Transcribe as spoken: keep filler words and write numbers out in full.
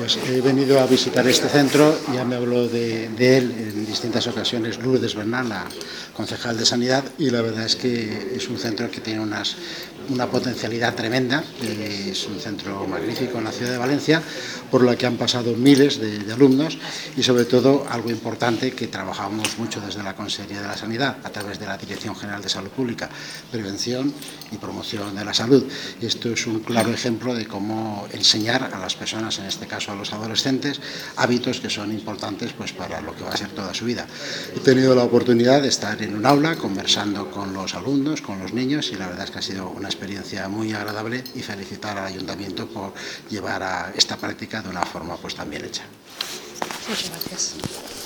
Pues he venido a visitar este centro, ya me habló de, de él en distintas ocasiones Lourdes Bernal, la concejal de Sanidad, y la verdad es que es un centro que tiene unas, una potencialidad tremenda, eh, es un centro magnífico en la ciudad de Valencia, por lo que han pasado miles de, de alumnos y sobre todo algo importante que trabajamos mucho desde la Consejería de la Sanidad a través de la Dirección General de Salud Pública, Prevención y Promoción de la Salud. Y esto es un claro ejemplo de cómo enseñar a las personas, en este caso a los adolescentes, hábitos que son importantes pues, para lo que va a ser toda su vida. He tenido la oportunidad de estar en un aula conversando con los alumnos, con los niños, y la verdad es que ha sido una experiencia muy agradable, y felicitar al Ayuntamiento por llevar a esta práctica de una forma pues, tan bien hecha. Muchas gracias.